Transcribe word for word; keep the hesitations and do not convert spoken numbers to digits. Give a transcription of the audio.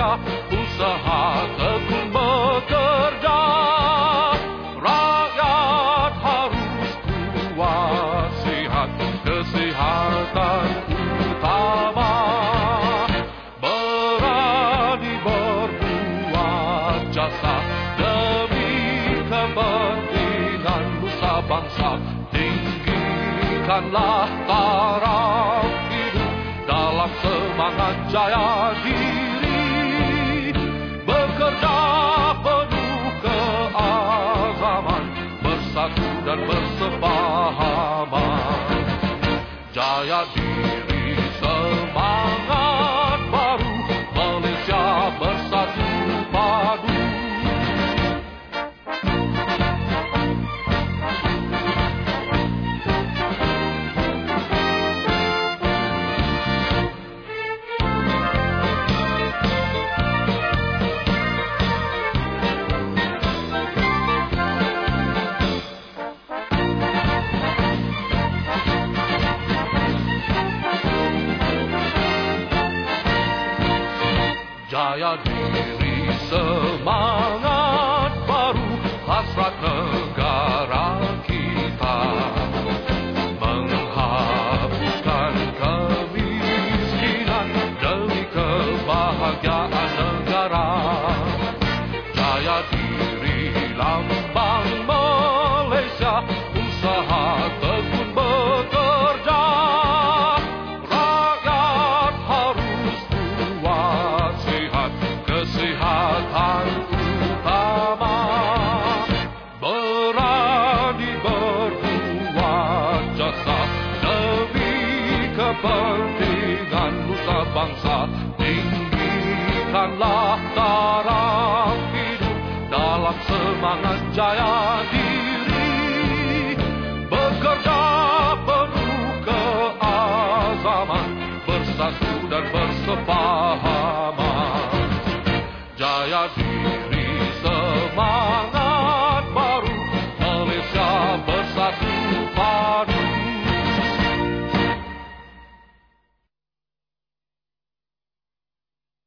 usaha tekun bekerja. Rakyat harus kuat, sehat, kesehatan utama. Berani berbuat jasa demi kepentingan nusa bangsa. Tinggikanlah taraf hidup dalam semangat jaya diri. Bekerja penuh keazaman, bersatu dan bersepahaman. Jaya diri, semangat baru, Malaysia bersatu padu. Jaya diri, semangat baru, hasrat negara kita. Menghapuskan kemiskinan demi kebahagiaan negara. Jaya diri, lambang Malaysia, usaha tekun bekerja. Rakyat harus kuat, sehat, kesehatan utama. Berani berbuat jasa demi kepentingan nusa bangsa. Tinggikanlah taraf hidup dalam semangat jaya diri. Bekerja penuh keazaman, bersatu dan bersepahaman.